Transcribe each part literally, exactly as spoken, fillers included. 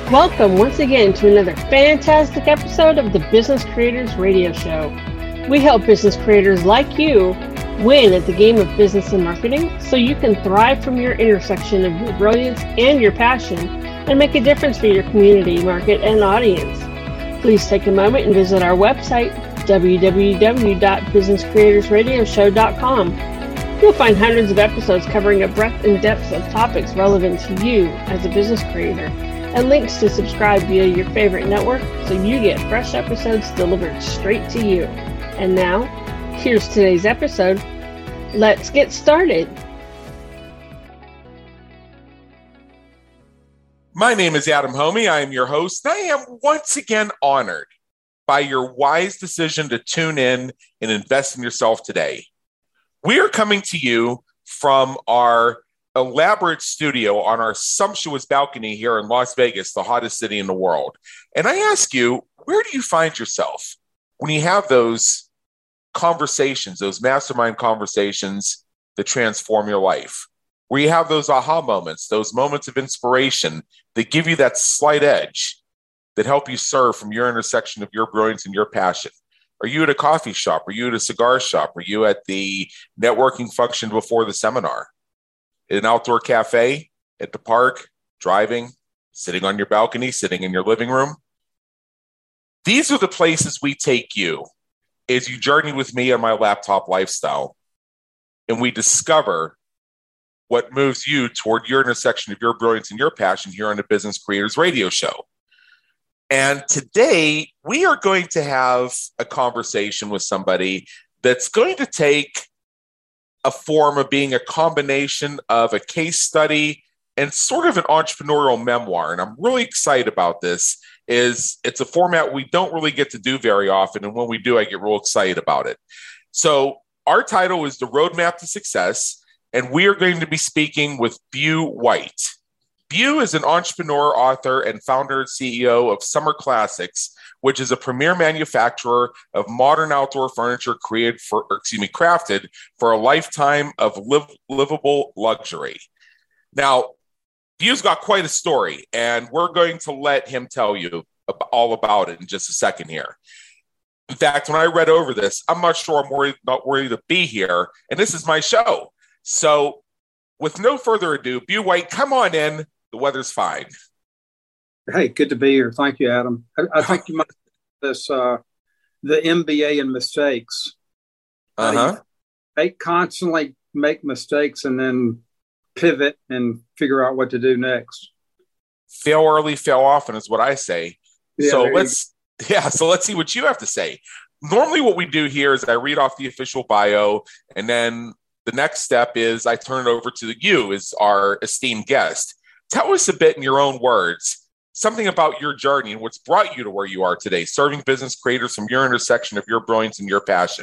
Welcome once again to another fantastic episode of the Business Creators Radio Show. We help business creators like you win at the game of business and marketing so you can thrive from your intersection of your brilliance and your passion and make a difference for your community, market, and audience. Please take a moment and visit our website, w w w dot business creators radio show dot com. You'll find hundreds of episodes covering a breadth and depth of topics relevant to you as a business creator, and links to subscribe via your favorite network so you get fresh episodes delivered straight to you. And now, here's today's episode. Let's get started. My name is Adam Homey. I am your host. I am once again honored by your wise decision to tune in and invest in yourself today. We are coming to you from our elaborate studio on our sumptuous balcony here in Las Vegas, the hottest city in the world. And I ask you, where do you find yourself when you have those conversations, those mastermind conversations that transform your life? Where you have those aha moments, those moments of inspiration that give you that slight edge that help you serve from your intersection of your brilliance and your passion? Are you at a coffee shop? Are you at a cigar shop? Are you at the networking function before the seminar? At an outdoor cafe, at the park, driving, sitting on your balcony, sitting in your living room? These are the places we take you as you journey with me on my laptop lifestyle, and we discover what moves you toward your intersection of your brilliance and your passion here on the Business Creators Radio Show. And today, we are going to have a conversation with somebody that's going to take a form of being a combination of a case study and sort of an entrepreneurial memoir. And I'm really excited about this. Is it's a format we don't really get to do very often. And when we do, I get real excited about it. So our title is The Roadmap to Success, and we are going to be speaking with Beau White. Beau is an entrepreneur, author, and founder and C E O of Summer Classics, which is a premier manufacturer of modern outdoor furniture created for, or excuse me, crafted for a lifetime of live, livable luxury. Now, Beau's got quite a story, and we're going to let him tell you all about it in just a second here. In fact, when I read over this, I'm not sure I'm worried, not worthy to be here, and this is my show. So, with no further ado, Beau White, come on in. The weather's fine. Hey, good to be here. Thank you, Adam. I, I think you might this uh, the M B A in mistakes. Uh huh. They constantly make mistakes and then pivot and figure out what to do next. Fail early, fail often is what I say. Yeah, so let's yeah. So let's see what you have to say. Normally, what we do here is I read off the official bio, and then the next step is I turn it over to you as our esteemed guest. Tell us a bit in your own words, something about your journey and what's brought you to where you are today, serving business creators from your intersection of your brilliance and your passion.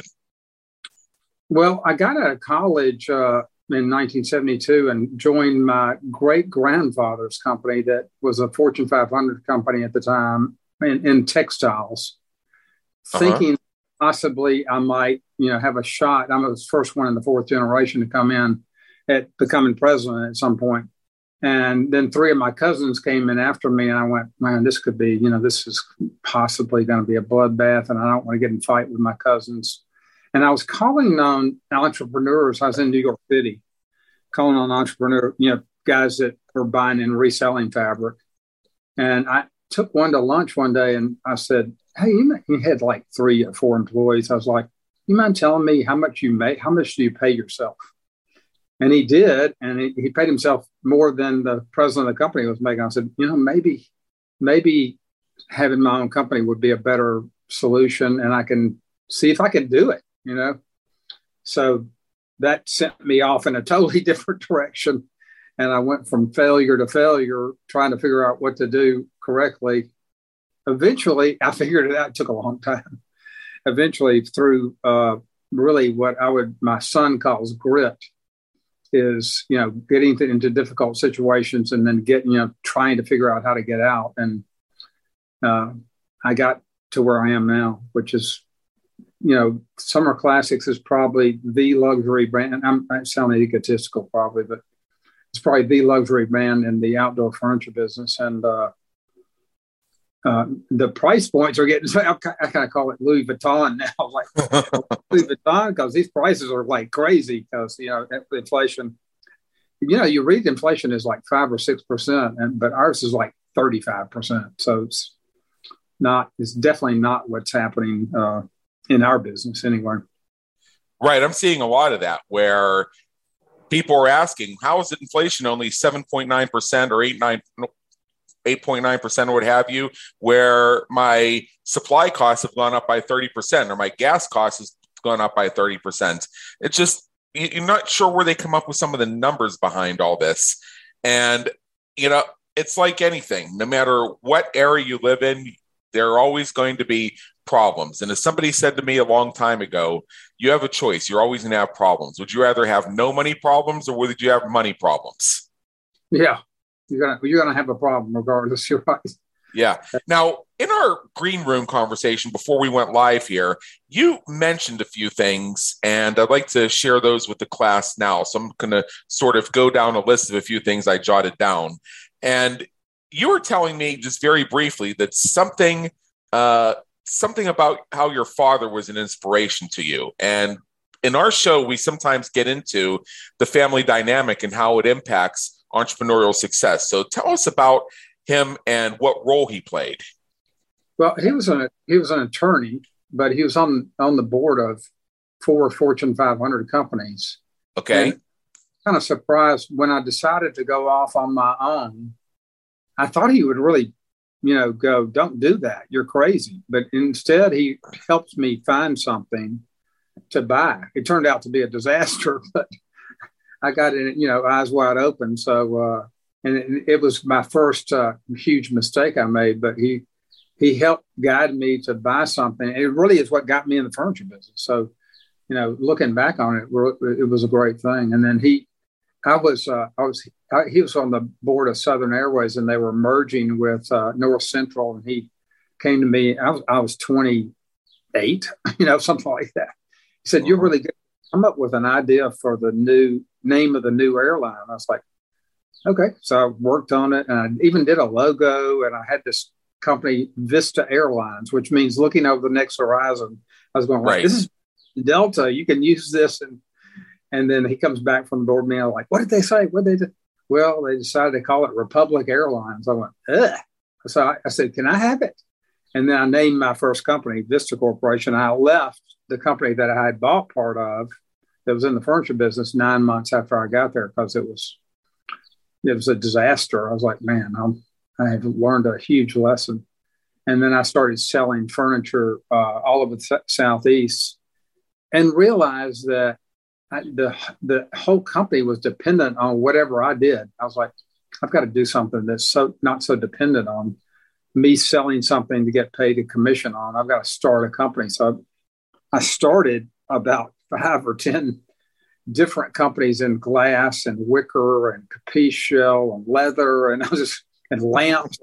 Well, I got out of college uh, in nineteen seventy-two and joined my great-grandfather's company that was a Fortune five hundred company at the time in, in textiles, uh-huh. thinking possibly I might, you know, have a shot. I was the first one in the fourth generation to come in at becoming president at some point. And then three of my cousins came in after me, and I went, man, this could be, you know, this is possibly going to be a bloodbath, and I don't want to get in a fight with my cousins. And I was calling on entrepreneurs. I was in New York City, calling on entrepreneur, you know, guys that were buying and reselling fabric. And I took one to lunch one day, and I said, hey, you, he had like three or four employees. I was like, you mind telling me how much you make? How much do you pay yourself? And he did, and he, he paid himself more than the president of the company was making. I said, you know, maybe, maybe having my own company would be a better solution, and I can see if I can do it, you know. So that sent me off in a totally different direction, and I went from failure to failure, trying to figure out what to do correctly. Eventually, I figured it out. It took a long time. Eventually, through uh, really what I would, my son calls grit, is, you know, getting to, into difficult situations and then getting, you know, trying to figure out how to get out. And uh, I got to where I am now, which is, you know, Summer Classics is probably the luxury brand. I'm, I'm sounding egotistical probably, but it's probably the luxury brand in the outdoor furniture business. And uh, uh, the price points are getting, I kind of call it Louis Vuitton now, like Louis Vuitton, because these prices are like crazy because, you know, inflation, you know, you read inflation is like five or six percent, and but ours is like thirty-five percent. So it's not, it's definitely not what's happening uh, in our business anyway. Right. I'm seeing a lot of that where people are asking, how is it inflation only seven point nine percent or eight, nine, eight point nine percent or what have you, where my supply costs have gone up by thirty percent or my gas costs has gone up by thirty percent. It's just, you're not sure where they come up with some of the numbers behind all this. And, you know, it's like anything, no matter what area you live in, there are always going to be problems. And as somebody said to me a long time ago, you have a choice. You're always going to have problems. Would you rather have no money problems or would you have money problems? Yeah, you're gonna you're gonna have a problem regardless. You're right. Yeah. Now, in our green room conversation before we went live here, you mentioned a few things, and I'd like to share those with the class now. So I'm going to sort of go down a list of a few things I jotted down. And you were telling me just very briefly that something uh, something about how your father was an inspiration to you. And in our show, we sometimes get into the family dynamic and how it impacts entrepreneurial success. So tell us about him and what role he played. Well, he was an he was an attorney, but he was on on the board of four Fortune five hundred companies. Okay. And kind of surprised when I decided to go off on my own. I thought he would really, you know, go, don't do that. You're crazy. But instead, he helped me find something to buy. It turned out to be a disaster, but I got it, you know, eyes wide open. So, uh, and it, it was my first uh, huge mistake I made, but he he helped guide me to buy something. It really is what got me in the furniture business. So, you know, looking back on it, it was a great thing. And then he, I was, uh, I was, I, he was on the board of Southern Airways, and they were merging with uh, North Central. And he came to me. I was, I was twenty-eight, you know, something like that. He said, "You're really good. Come up with an idea for the new name of the new airline." I was like, "Okay." So I worked on it, and I even did a logo. And I had this company, Vista Airlines, which means looking over the next horizon. I was going, right. This is Delta. You can use this. And and then he comes back from the board meeting. I'm like, what did they say? What did they do? Well, they decided to call it Republic Airlines. I went, ugh. So I, I said, can I have it? And then I named my first company, Vista Corporation. I left the company that I had bought part of that was in the furniture business nine months after I got there because it was it was a disaster. I was like, man, I'm, I have learned a huge lesson. And then I started selling furniture uh, all over the Southeast and realized that I, the the whole company was dependent on whatever I did. I was like, I've got to do something that's so not so dependent on me selling something to get paid a commission on. I've got to start a company. So I started about five or ten different companies in glass and wicker and capiche shell and leather, and I was just and lamps.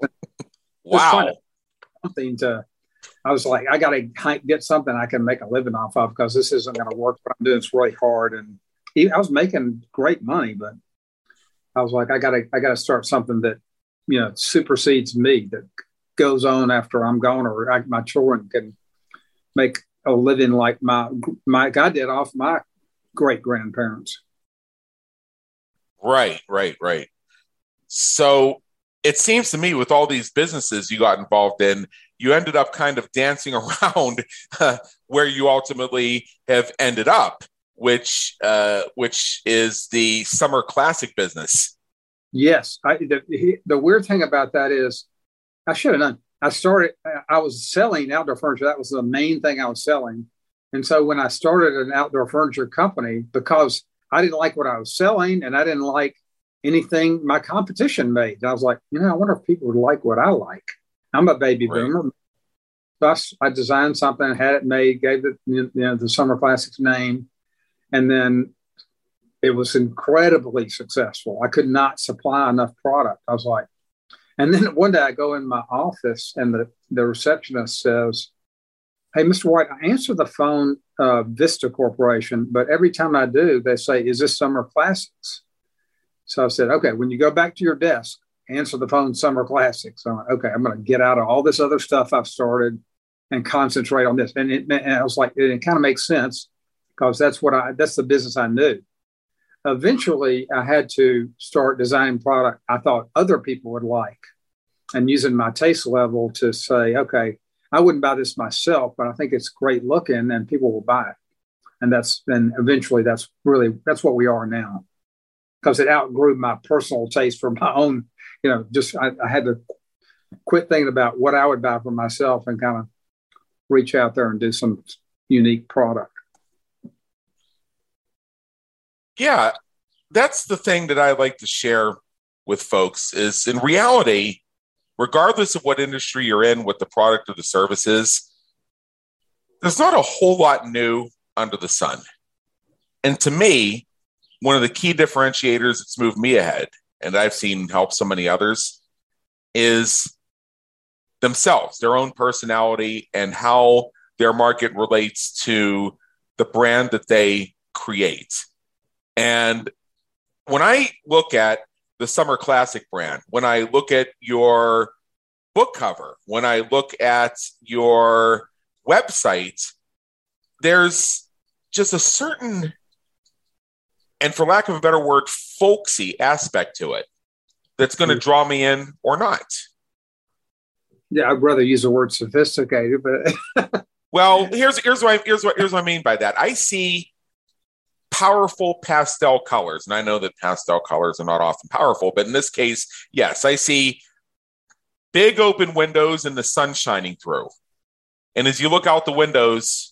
Wow. Something to. I was like, I got to get something I can make a living off of because this isn't going to work. What I'm doing is really hard, and I was making great money, but I was like, I got to, I got to start something that, you know, supersedes me, that goes on after I'm gone, or I, my children can make a living like my my I did off my great grandparents. Right, right, right. So it seems to me with all these businesses you got involved in, you ended up kind of dancing around uh, where you ultimately have ended up, which uh, which is the Summer Classic business. Yes. I, the, the weird thing about that is I should have done. I started, I was selling outdoor furniture. That was the main thing I was selling. And so when I started an outdoor furniture company, because I didn't like what I was selling and I didn't like anything my competition made, I was like, you know, I wonder if people would like what I like. I'm a baby right. boomer. Thus, I designed something, had it made, gave it, you know, the Summer Classics name, and then it was incredibly successful. I could not supply enough product. I was like, and then one day I go in my office and the, the receptionist says, "Hey, Mister White, I answer the phone, uh, Vista Corporation, but every time I do, they say, is this Summer Classics?" So I said, okay, when you go back to your desk, answer the phone, Summer Classic. So I'm like, okay, I'm going to get out of all this other stuff I've started and concentrate on this. And, it, and I was like, it, it kind of makes sense because that's what I, that's the business I knew. Eventually, I had to start designing product I thought other people would like and using my taste level to say, okay, I wouldn't buy this myself, but I think it's great looking and people will buy it. And that's, and eventually that's really, that's what we are now. Because it outgrew my personal taste for my own, you know, just I, I had to quit thinking about what I would buy for myself and kind of reach out there and do some unique product. Yeah, that's the thing that I like to share with folks is in reality, regardless of what industry you're in, what the product or the service is, there's not a whole lot new under the sun. And to me, one of the key differentiators that's moved me ahead, and I've seen help so many others, is themselves, their own personality, and how their market relates to the brand that they create. And when I look at the Summer Classic brand, when I look at your book cover, when I look at your website, there's just a certain, and for lack of a better word, folksy aspect to it that's going to draw me in or not. Yeah, I'd rather use the word sophisticated, but well, here's here's what I, here's what here's what I mean by that. I see powerful pastel colors, and I know that pastel colors are not often powerful, but in this case, yes, I see big open windows and the sun shining through. And as you look out the windows,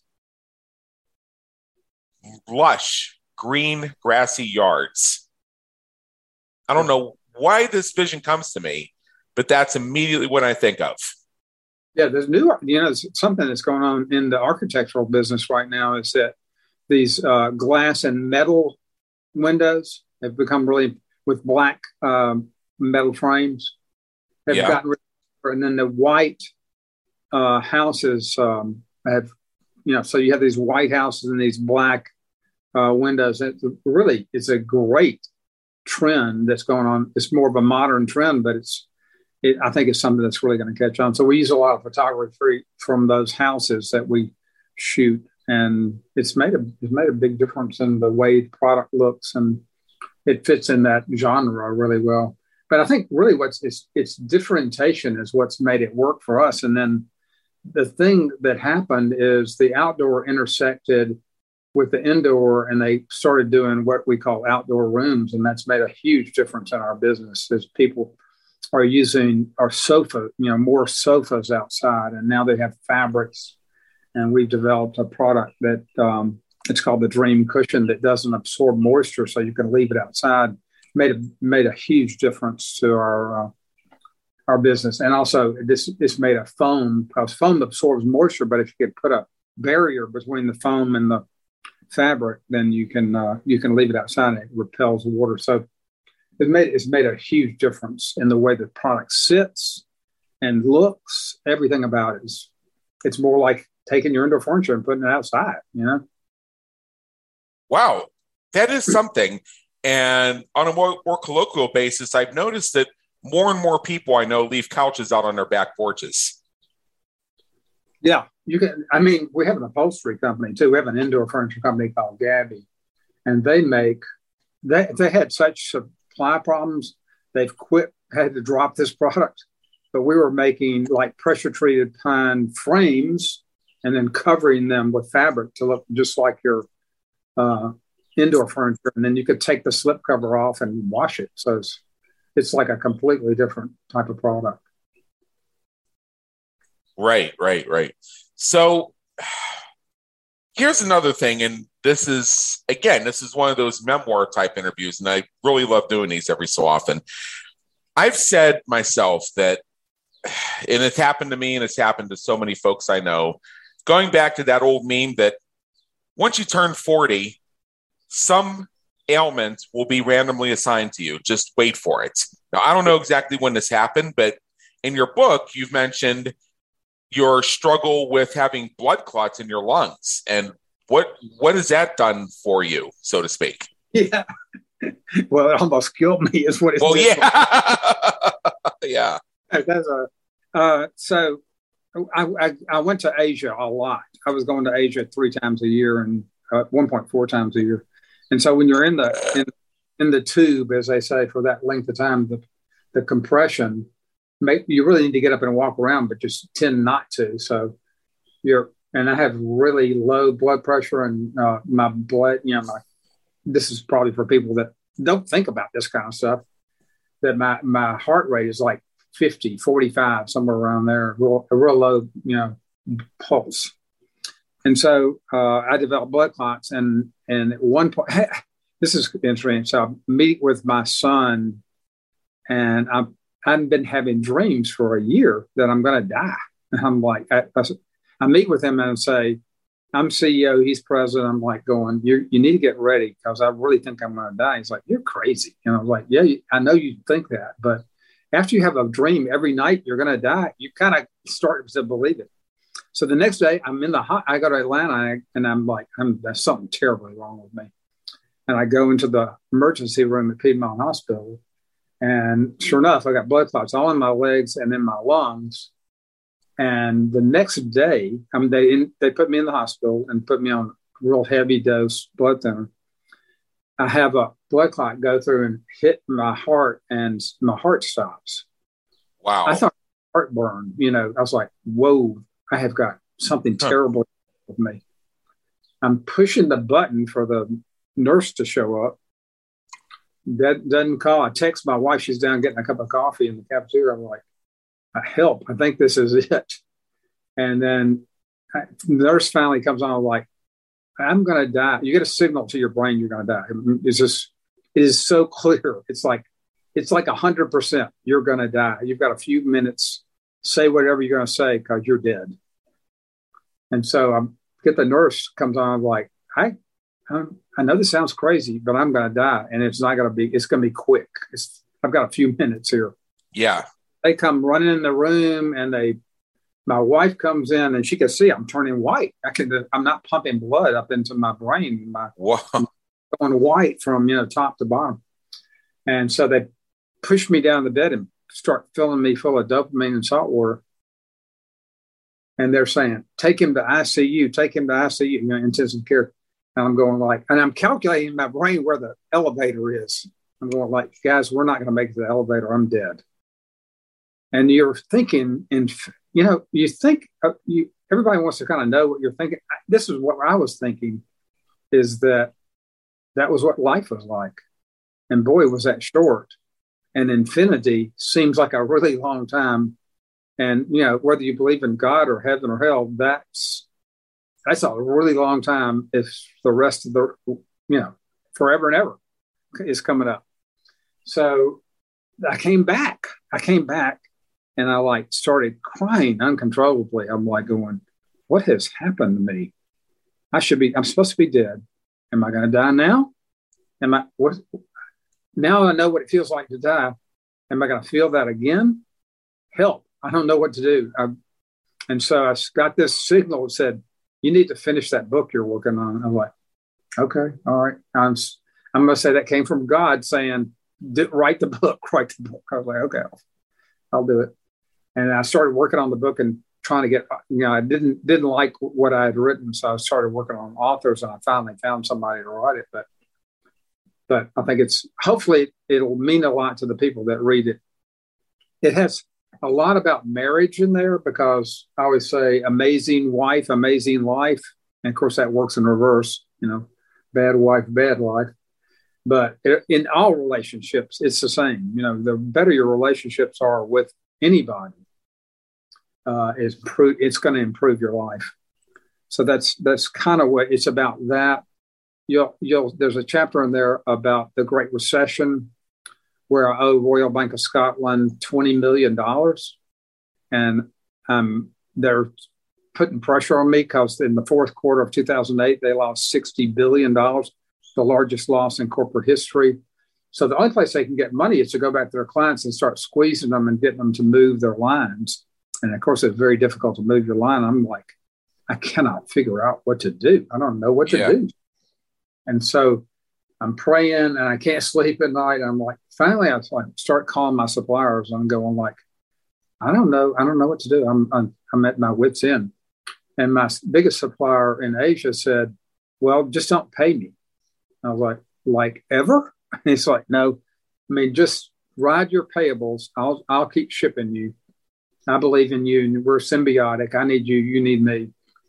lush, green, grassy yards. I don't know why this vision comes to me, but that's immediately what I think of. Yeah, there's new, you know, something that's going on in the architectural business right now is that these uh, glass and metal windows have become really, with black um, metal frames, have yeah. gotten rid of, and then the white uh, houses um, have, you know, so you have these white houses and these black uh, windows. It's really, it's a great trend that's going on. It's more of a modern trend, but it's, it, I think it's something that's really going to catch on. So we use a lot of photography from those houses that we shoot, and it's made a it's made a big difference in the way the product looks, and it fits in that genre really well. But I think really what's it's, it's differentiation is what's made it work for us. And then the thing that happened is the outdoor intersected with the indoor, and they started doing what we call outdoor rooms, and that's made a huge difference in our business as people are using our sofa, you know, more sofas outside, and now they have fabrics. And we've developed a product that um, it's called the Dream Cushion that doesn't absorb moisture, so you can leave it outside. Made a made a huge difference to our uh, our business, and also this this made a foam, because foam absorbs moisture. But if you could put a barrier between the foam and the fabric, then you can uh, you can leave it outside and it repels water. So it made it's made a huge difference in the way the product sits and looks. Everything about it is it's more like taking your indoor furniture and putting it outside, you know? Wow, that is something. And on a more, more colloquial basis, I've noticed that more and more people I know leave couches out on their back porches. Yeah, you can. I mean, we have an upholstery company too. We have an indoor furniture company called Gabby, and they make, they, they had such supply problems, they've quit, had to drop this product. But we were making like pressure treated pine frames and then covering them with fabric to look just like your uh, indoor furniture. And then you could take the slipcover off and wash it. So it's, it's like a completely different type of product. Right, right, right. So here's another thing. And this is, again, this is one of those memoir type interviews. And I really love doing these every so often. I've said myself that, and it's happened to me and it's happened to so many folks I know, going back to that old meme that once you turn forty, some ailment will be randomly assigned to you. Just wait for it. Now, I don't know exactly when this happened, but in your book, you've mentioned your struggle with having blood clots in your lungs. And what what has that done for you, so to speak? Yeah. Well, it almost killed me is what it's Well, yeah. Yeah. That's a, uh, so I, I, I went to Asia a lot. I was going to Asia three times a year and uh, one point four times a year. And so when you're in the in, in the tube, as they say, for that length of time, the, the compression, make, you really need to get up and walk around, but just tend not to. So you're, and I have really low blood pressure and uh, my blood, you know, my, this is probably for people that don't think about this kind of stuff, that my, my heart rate is like fifty, forty-five, somewhere around there, real, a real low, you know, pulse. And so uh, I developed blood clots. And, and at one point, hey, this is interesting. So I meet with my son, and I'm, I've been having dreams for a year that I'm going to die. And I'm like, I, I, I meet with him and I say, I'm C E O, he's president. I'm like going, you you need to get ready because I really think I'm going to die. He's like, you're crazy. And I was like, yeah, I know you think that, but after you have a dream every night you're going to die, you kind of start to believe it. So the next day I'm in the hot, I go to Atlanta and I'm like, I'm, there's something terribly wrong with me. And I go into the emergency room at Piedmont Hospital. And sure enough, I got blood clots all in my legs and in my lungs. And the next day, I mean, they in, they put me in the hospital and put me on a real heavy dose blood thinner. I have a blood clot go through and hit my heart, and my heart stops. Wow! I thought heartburn. You know, I was like, "Whoa! I have got something huh. terrible with me." I'm pushing the button for the nurse to show up. That doesn't call. I text my wife; she's down getting a cup of coffee in the cafeteria. I'm like, help, I think this is it. And then I, the nurse finally comes on, I'm like, I'm going to die. You get a signal to your brain, you're going to die. It's just, it is so clear. It's like, it's like a hundred percent you're going to die. You've got a few minutes, say whatever you're going to say because you're dead. And so I get the nurse comes on, I'm like, I, I'm, I know this sounds crazy, but I'm going to die. And it's not going to be, it's going to be quick. It's, I've got a few minutes here. Yeah. They come running in the room, and they, my wife comes in, and she can see I'm turning white. I can, I'm not pumping blood up into my brain. My wow. I'm going white from, you know, top to bottom. And so they push me down the bed and start filling me full of dopamine and salt water. And they're saying, take him to I C U, take him to I C U, you know, intensive care. And I'm going like, and I'm calculating in my brain where the elevator is. I'm going like, guys, we're not going to make it to the elevator. I'm dead. And you're thinking, and you know, you think uh, you. Everybody wants to kind of know what you're thinking. This is what I was thinking, is that that was what life was like, and boy, was that short. And infinity seems like a really long time. And you know, whether you believe in God or heaven or hell, that's that's a really long time. If the rest of the, you know, forever and ever is coming up. So I came back. I came back. And I like started crying uncontrollably. I'm like going, what has happened to me? I should be, I'm supposed to be dead. Am I going to die now? Am I, what? Now I know what it feels like to die. Am I going to feel that again? Help. I don't know what to do. I, and so I got this signal that said, you need to finish that book you're working on. I'm like, okay, all right. I'm, I'm going to say that came from God saying, write the book, write the book. I was like, okay, I'll, I'll do it. And I started working on the book and trying to get, you know, I didn't didn't like what I had written. So I started working on authors, and I finally found somebody to write it. But but I think it's, hopefully it'll mean a lot to the people that read it. It has a lot about marriage in there, because I always say amazing wife, amazing life. And of course that works in reverse, you know, bad wife, bad life. But in all relationships, it's the same. You know, the better your relationships are with anybody, uh, is pro- it's going to improve your life. So that's that's kind of what it's about. That you'll you'll there's a chapter in there about the Great Recession, where I owe Royal Bank of Scotland twenty million dollars, and um, they're putting pressure on me because in the fourth quarter of two thousand eight they lost sixty billion dollars, the largest loss in corporate history. So the only place they can get money is to go back to their clients and start squeezing them and getting them to move their lines. And of course, it's very difficult to move your line. I'm like, I cannot figure out what to do. I don't know what to yeah. do. And so I'm praying and I can't sleep at night. I'm like, finally, I was like, start calling my suppliers and I'm going like, I don't know. I don't know what to do. I'm, I'm, I'm at my wit's end. And my biggest supplier in Asia said, well, just don't pay me. I was like, like ever? And he's like, no, I mean, just ride your payables. I'll, I'll keep shipping you. I believe in you. We're symbiotic. I need you. You need me.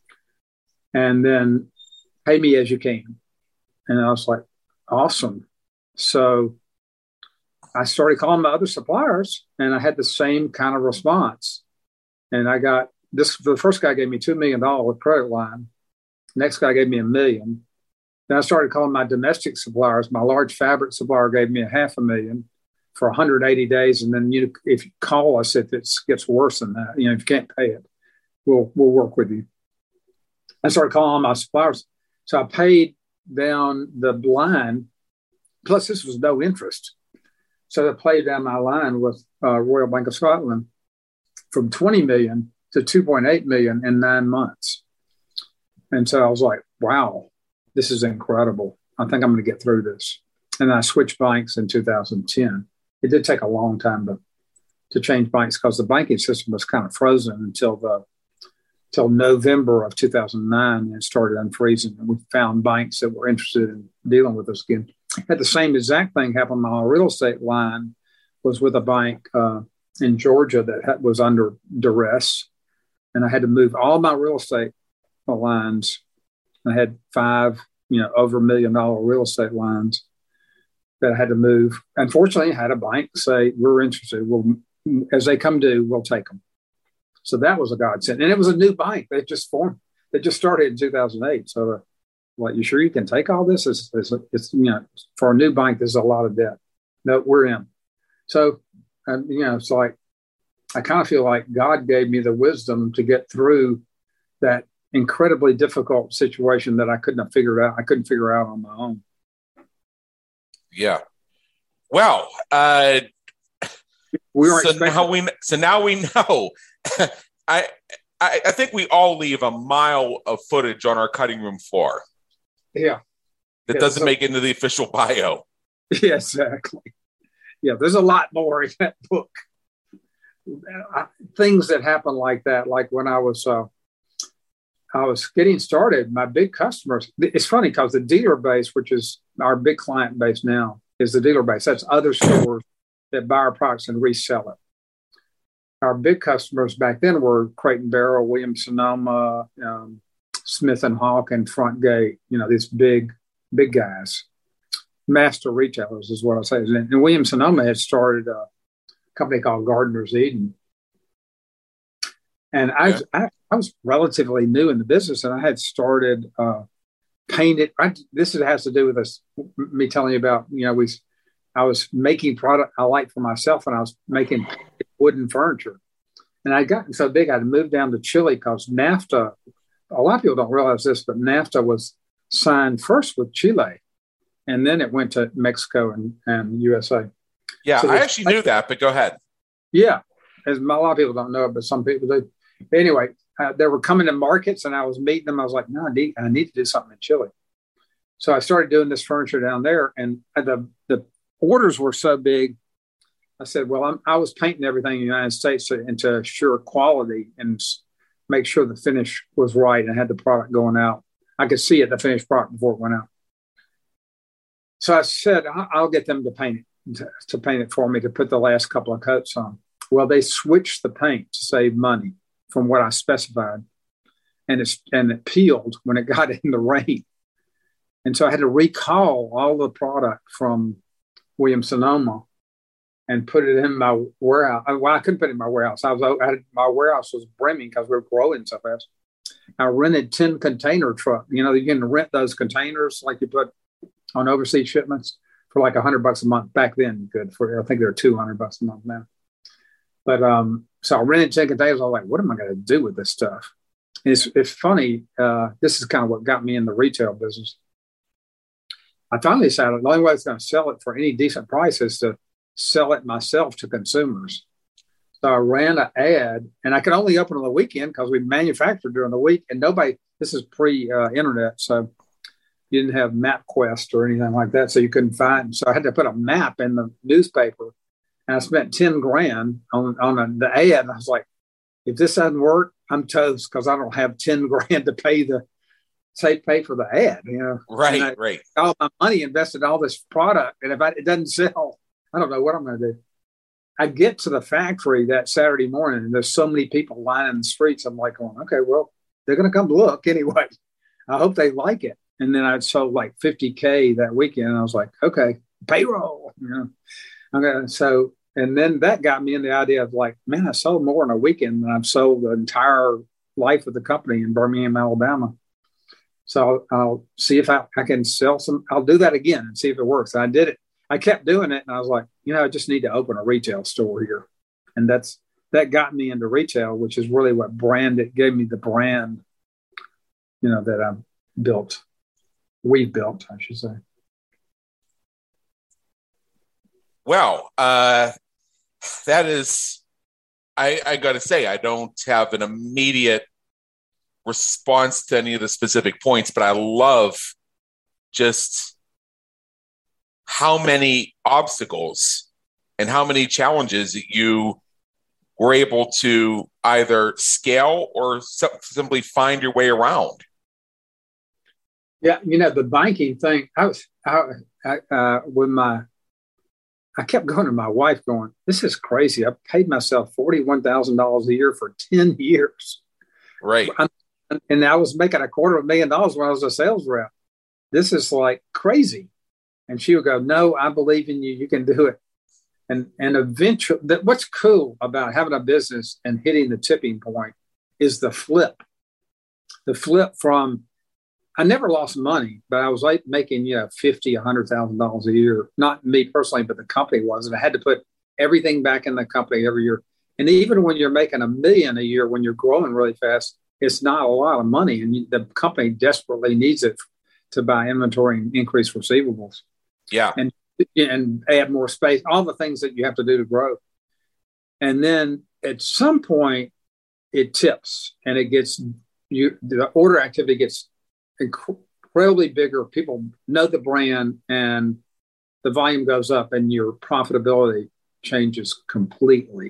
And then pay me as you can. And I was like, awesome. So I started calling my other suppliers and I had the same kind of response. And I got this, the first guy gave me two million dollars credit line. Next guy gave me a million. Then I started calling my domestic suppliers. My large fabric supplier gave me a half a million for one hundred eighty days. And then you, if you call us, if it gets worse than that, you know, if you can't pay it, we'll, we'll work with you. I started calling my suppliers. So I paid down the line. Plus this was no interest. So I paid down my line with uh, Royal Bank of Scotland from twenty million to two point eight million in nine months. And so I was like, wow, this is incredible. I think I'm going to get through this. And I switched banks in two thousand ten. It did take a long time to, to change banks because the banking system was kind of frozen until the until November of two thousand nine, and it started unfreezing. And we found banks that were interested in dealing with us again. Had the same exact thing happen. My real estate line was with a bank uh, in Georgia that had, was under duress. And I had to move all my real estate lines. I had five, you know, over a million dollar real estate lines that I had to move. Unfortunately, I had a bank say, we're interested. We'll, as they come due, we'll take them. So that was a godsend. And it was a new bank. They just formed. They just started in two thousand eight. So, uh, what, you sure you can take all this? It's, it's, it's, you know, for a new bank, there's a lot of debt. No, we're in. So, um, you know, it's like, I kind of feel like God gave me the wisdom to get through that incredibly difficult situation that I couldn't have figured out. I couldn't figure out on my own. Yeah. Well, uh, we were so now we so now we know. I, I I think we all leave a mile of footage on our cutting room floor. Yeah. That yeah, doesn't so, make it into the official bio. Yeah, exactly. Yeah, there's a lot more in that book. I, things that happen like that, like when I was uh, I was getting started, my big customers, it's funny because the dealer base, which is our big client base now, is the dealer base. That's other stores that buy our products and resell it. Our big customers back then were Crate and Barrel, Williams Sonoma, um, Smith and Hawk, and Front Gate. You know, these big, big guys, master retailers is what I say. And Williams Sonoma had started a company called Gardener's Eden. And I, yeah. I, I was relatively new in the business, and I had started uh, painted. I, this has to do with us, me telling you about, you know, we. I was making product I liked for myself, and I was making wooden furniture. And I'd gotten so big, I'd moved down to Chile because NAFTA, a lot of people don't realize this, but NAFTA was signed first with Chile, and then it went to Mexico and, and U S A. Yeah, so I actually knew that, but go ahead. Yeah, as a lot of people don't know it, but some people do. Anyway, uh, they were coming to markets, and I was meeting them. I was like, no, I need, I need to do something in Chile. So I started doing this furniture down there, and the the orders were so big. I said, well, I'm, I was painting everything in the United States to, and to assure quality and make sure the finish was right and had the product going out. I could see it, the finished product, before it went out. So I said, I'll get them to paint it, to, to paint it for me, to put the last couple of coats on. Well, they switched the paint to save money from what I specified. And, it's, and it peeled when it got in the rain. And so I had to recall all the product from Williams Sonoma and put it in my warehouse. Well, I couldn't put it in my warehouse. I was I had, my warehouse was brimming because we were growing so fast. I rented ten container truck. You know, you can rent those containers like you put on overseas shipments for like a hundred bucks a month. Back then, you could for I think they're two hundred bucks a month now. But um, so I rented ten containers. I was like, what am I going to do with this stuff? And it's it's funny. Uh, this is kind of what got me in the retail business. I finally decided the only way I was going to sell it for any decent price is to sell it myself to consumers. So I ran an ad, and I could only open on the weekend because we manufactured during the week, and nobody, this is pre-internet. Uh, so, you didn't have MapQuest or anything like that, so you couldn't find. So I had to put a map in the newspaper, and I spent ten grand on on a, the ad. And I was like, if this doesn't work, I'm toast because I don't have ten grand to pay the say pay for the ad. You know, right, I, right. All my money invested in all this product, and if I, it doesn't sell, I don't know what I'm going to do. I get to the factory that Saturday morning, and there's so many people lining the streets. I'm like, going, okay, well, they're going to come look anyway. I hope they like it. And then I sold like fifty K that weekend. And I was like, okay, payroll. You know, okay. So, and then that got me in the idea of like, man, I sold more in a weekend than I've sold the entire life of the company in Birmingham, Alabama. So I'll, I'll see if I, I can sell some. I'll do that again and see if it works. And I did it. I kept doing it. And I was like, you know, I just need to open a retail store here. And that's, that got me into retail, which is really what brand, it gave me the brand, you know, that I built. We built, I should say. Well, uh, that is, I, I got to say, I don't have an immediate response to any of the specific points, but I love just how many obstacles and how many challenges you were able to either scale or simply find your way around. Yeah, you know, the banking thing, I was, I, I, uh, with my, I kept going to my wife going, this is crazy. I paid myself forty-one thousand dollars a year for ten years. Right. I'm, and I was making a quarter of a million dollars when I was a sales rep. This is like crazy. And she would go, no, I believe in you. You can do it. And, and eventually, that, what's cool about having a business and hitting the tipping point is the flip. The flip from, I never lost money, but I was like making, you know, fifty, a hundred thousand dollars a year. Not me personally, but the company was. And I had to put everything back in the company every year. And even when you're making a million a year, when you're growing really fast, it's not a lot of money. And you, the company desperately needs it to buy inventory and increase receivables. Yeah. And, and add more space, all the things that you have to do to grow. And then at some point it tips and it gets, you, the order activity gets incredibly bigger. People know the brand and the volume goes up and your profitability changes completely.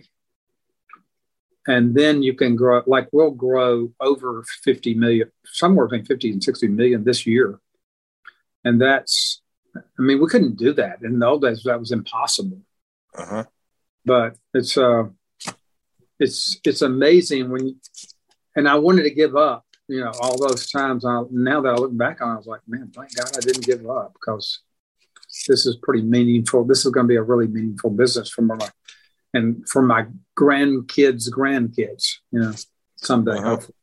And then you can grow, like we'll grow over fifty million, somewhere between fifty and sixty million this year. And that's, I mean, we couldn't do that. In the old days, that was impossible. Uh-huh. But it's, uh, it's, it's amazing when you, and I wanted to give up, you know, all those times. I, now that I look back on it, I was like, man, thank God I didn't give up because this is pretty meaningful. This is going to be a really meaningful business for my, and for my grandkids' grandkids, you know, someday. Uh-huh. Hopefully.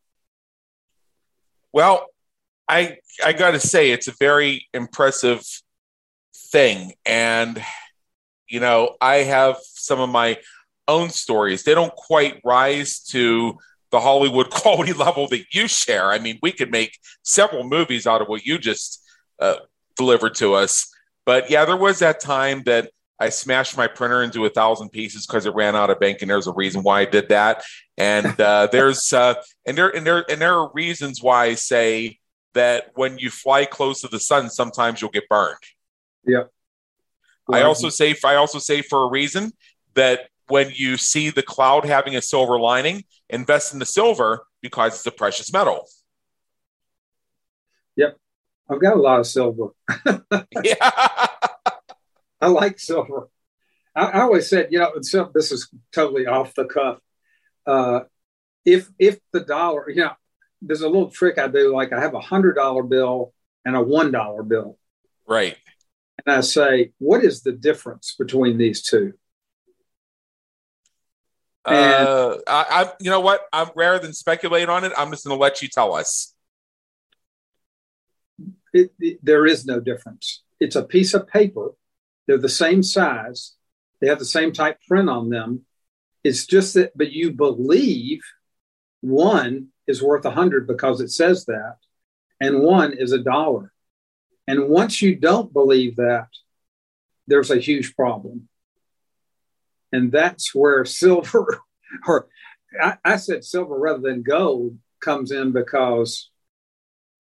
Well, I I got to say, it's a very impressive thing. And, you know, I have some of my own stories. They don't quite rise to the Hollywood quality level that you share. I mean, we could make several movies out of what you just uh, delivered to us. But yeah, there was that time that I smashed my printer into a thousand pieces because it ran out of ink, and there's a reason why I did that. And uh, there's uh, and there and there and there are reasons why I say that when you fly close to the sun, sometimes you'll get burned. Yeah. I also say I also say for a reason that when you see the cloud having a silver lining, invest in the silver because it's a precious metal. Yep. I've got a lot of silver. Yeah. I like silver. I, I always said, you know, this is totally off the cuff. Uh, if if the dollar, you know, there's a little trick I do. Like I have a hundred dollar bill and a one dollar bill. Right. And I say, what is the difference between these two? And uh, I, I, you know what? I'm rather than speculate on it, I'm just going to let you tell us. It, it, there is no difference. It's a piece of paper. They're the same size. They have the same type print on them. It's just that, but you believe one is worth a hundred because it says that, and one is a dollar. And once you don't believe that, there's a huge problem. And that's where silver, or I, I said silver rather than gold, comes in because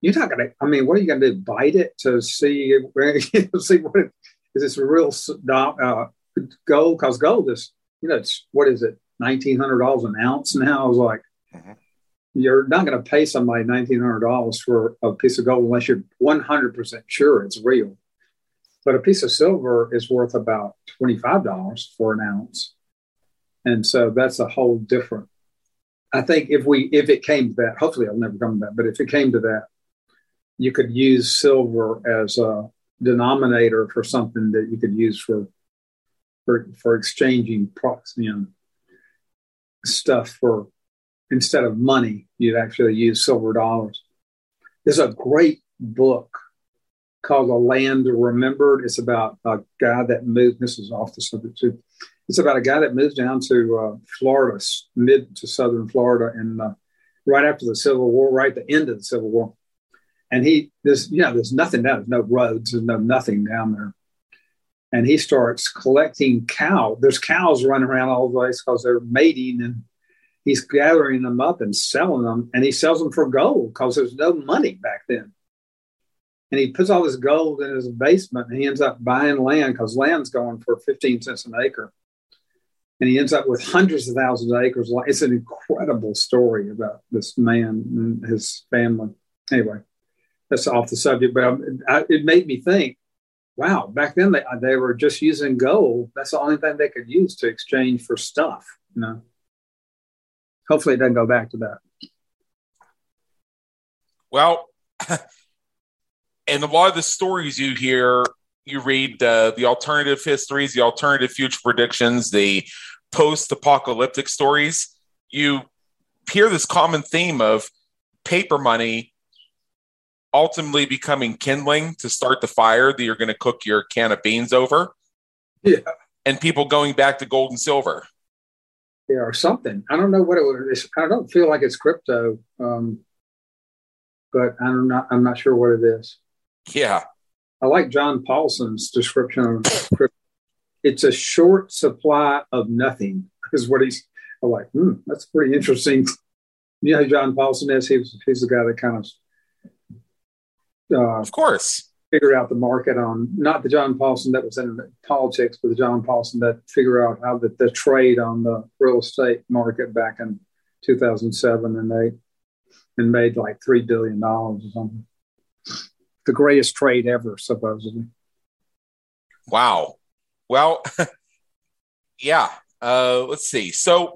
you're not going to, I mean, what are you going to do? Bite it to see, see what it, is this real uh, gold? Because gold is, you know, it's, what is it, nineteen hundred dollars an ounce now? I was like, mm-hmm. You're not going to pay somebody nineteen hundred dollars for a piece of gold unless you're one hundred percent sure it's real. But a piece of silver is worth about twenty-five dollars for an ounce. And so that's a whole different, I think if we, if it came to that, hopefully it'll never come to that, but if it came to that, you could use silver as a denominator for something that you could use for, for, for exchanging products, you know, stuff for, instead of money, you'd actually use silver dollars. There's a great book called A Land Remembered. It's about a guy that moved, this is off the subject too. It's about a guy that moved down to uh, Florida, mid to southern Florida, and uh, right after the Civil War, right at the end of the Civil War. And he, there's, you know, there's nothing down, there's no roads, there's no nothing down there. And he starts collecting cow. There's cows running around all the place because they're mating, and he's gathering them up and selling them. And he sells them for gold because there's no money back then. And he puts all this gold in his basement, and he ends up buying land because land's going for fifteen cents an acre. And he ends up with hundreds of thousands of acres. It's an incredible story about this man and his family. Anyway, that's off the subject, but I, it made me think, wow, back then they, they were just using gold. That's the only thing they could use to exchange for stuff, you know. Hopefully it doesn't go back to that. Well, and a lot of the stories you hear, you read uh, the alternative histories, the alternative future predictions, the post-apocalyptic stories, you hear this common theme of paper money ultimately becoming kindling to start the fire that you're going to cook your can of beans over. Yeah. And people going back to gold and silver. Yeah, or something. I don't know what it was. I don't feel like it's crypto, um, but I'm not, I'm not sure what it is. Yeah. I like John Paulson's description of crypto. It's a short supply of nothing, is what he's I'm like. Hmm, that's pretty interesting. You know who John Paulson is? He was, he's the guy that kind of, uh, of course, figured out the market on, not the John Paulson that was in politics, but the John Paulson that figured out how the, the trade on the real estate market back in two thousand seven and eight, and made like three billion dollars or something. The greatest trade ever, supposedly. Wow. Well, yeah. Uh, let's see. So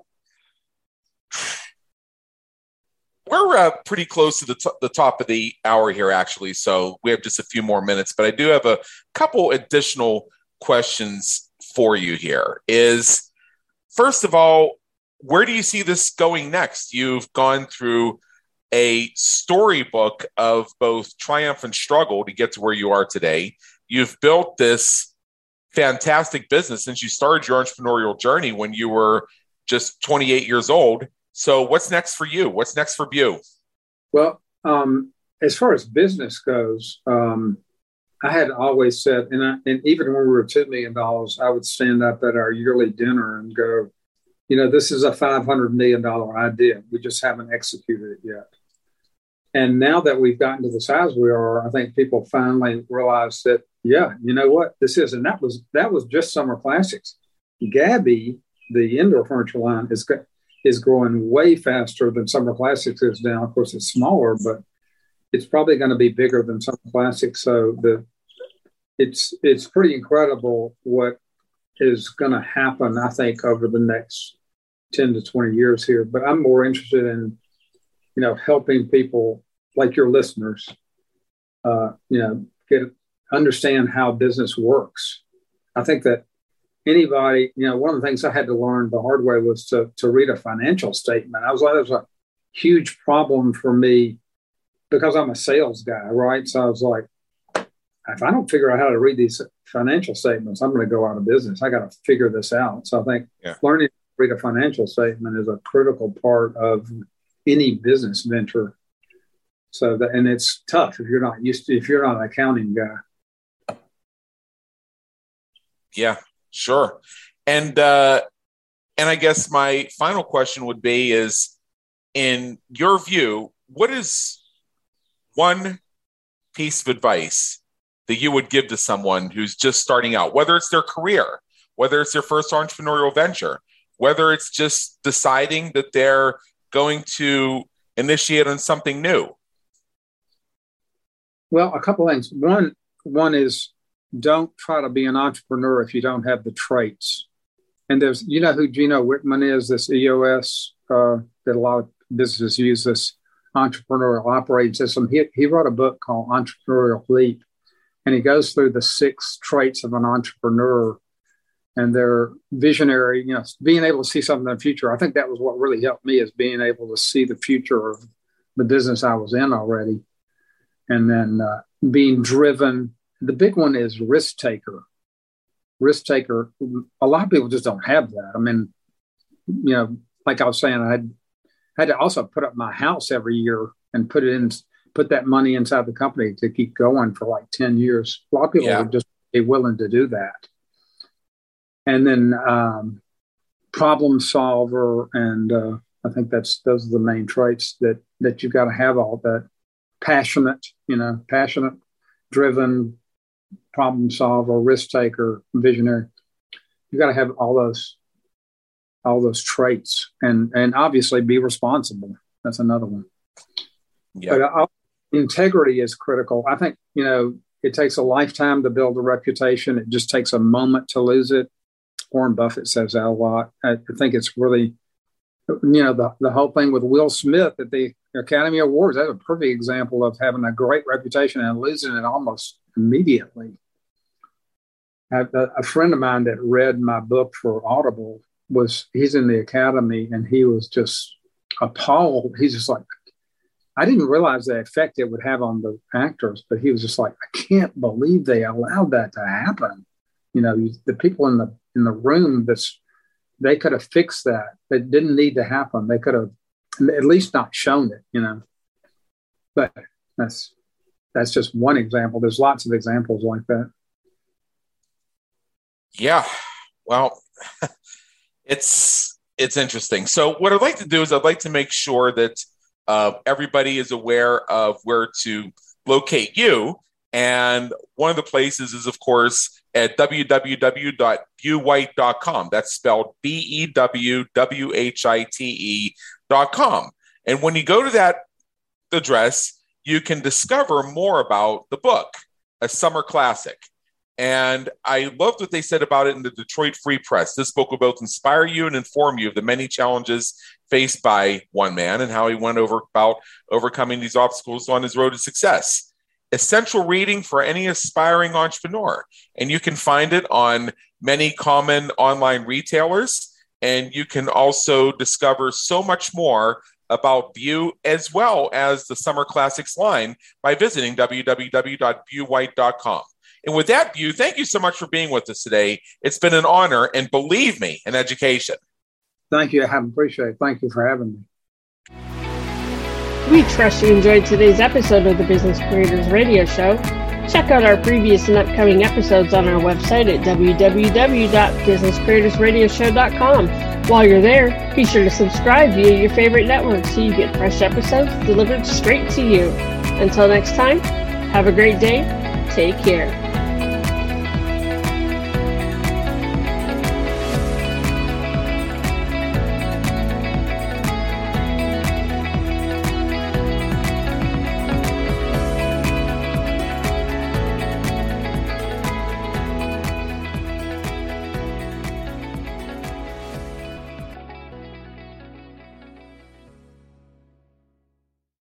we're uh, pretty close to the, t- the top of the hour here, actually. So we have just a few more minutes, but I do have a couple additional questions for you here. Is, first of all, where do you see this going next? You've gone through a storybook of both triumph and struggle to get to where you are today. You've built this fantastic business since you started your entrepreneurial journey when you were just twenty-eight years old. So what's next for you? What's next for Bu? Well, um, as far as business goes, um, I had always said, and, I, and even when we were two million dollars, I would stand up at our yearly dinner and go, you know, this is a five hundred million dollars idea. We just haven't executed it yet. And now that we've gotten to the size we are, I think people finally realize that, yeah, you know what this is. And that was that was just Summer Classics. Gabby, the indoor furniture line, is is growing way faster than Summer Classics is now. Of course, it's smaller, but it's probably going to be bigger than Summer Classics. So the it's it's pretty incredible what is going to happen, I think, over the next ten to twenty years here. But I'm more interested in, you know, helping people like your listeners, uh, you know, get understand how business works. I think that anybody, you know, one of the things I had to learn the hard way was to to read a financial statement. I was like, that was a huge problem for me because I'm a sales guy, right? So I was like, if I don't figure out how to read these financial statements, I'm going to go out of business. I got to figure this out. So I think yeah. learning to read a financial statement is a critical part of any business venture. So that, and it's tough if you're not used to, if you're not an accounting guy. Yeah, sure. And, uh, and I guess my final question would be is, in your view, what is one piece of advice that you would give to someone who's just starting out, whether it's their career, whether it's their first entrepreneurial venture, whether it's just deciding that they're going to initiate on something new? Well, a couple things. One, one is don't try to be an entrepreneur if you don't have the traits. And there's, you know who Gino Wickman is, this E O S, uh, that a lot of businesses use, this entrepreneurial operating system. He, he wrote a book called Entrepreneurial Leap, and he goes through the six traits of an entrepreneur, and they're visionary, you know, being able to see something in the future. I think that was what really helped me, is being able to see the future of the business I was in already. And then uh, being driven. The big one is risk taker. Risk taker. A lot of people just don't have that. I mean, you know, like I was saying, I had, had to also put up my house every year and put it in, put that money inside the company to keep going for like ten years. A lot of people yeah. would just be willing to do that. And then um, problem solver. And uh, I think that's, those are the main traits that, that you've got to have. All that. Passionate, you know, passionate, driven, problem solver, risk taker, visionary. You got to have all those, all those traits, and and obviously be responsible. That's another one. Yeah. But uh, integrity is critical. I think, you know, it takes a lifetime to build a reputation. It just takes a moment to lose it. Warren Buffett says that a lot. I think it's really, you know, the, the whole thing with Will Smith at the Academy Awards, that's a perfect example of having a great reputation and losing it almost immediately. A, a friend of mine that read my book for Audible was, he's in the Academy, and he was just appalled. He's just like, I didn't realize the effect it would have on the actors, but he was just like, I can't believe they allowed that to happen. You know, the people in the in the room, that's, they could have fixed that. It didn't need to happen. They could have at least not shown it, you know. But that's that's just one example. There's lots of examples like that. Yeah, well, it's it's interesting. So what I'd like to do is I'd like to make sure that uh, everybody is aware of where to locate you. And one of the places is, of course, at w w w dot bew white dot com. That's spelled B E W W H I T E dot com. And when you go to that address, you can discover more about the book, A Summer Classic. And I loved what they said about it in the Detroit Free Press. This book will both inspire you and inform you of the many challenges faced by one man and how he went over about overcoming these obstacles on his road to success. Essential reading for any aspiring entrepreneur. And you can find it on many common online retailers. And you can also discover so much more about Bew as well as the Summer Classics line by visiting w w w dot bew white dot com. And with that, Bew, thank you so much for being with us today. It's been an honor, and believe me, an education. Thank you. I appreciate it. Thank you for having me. We trust you enjoyed today's episode of the Business Creators Radio Show. Check out our previous and upcoming episodes on our website at w w w dot business creators radio show dot com. While you're there, be sure to subscribe via your favorite network so you get fresh episodes delivered straight to you. Until next time, have a great day. Take care.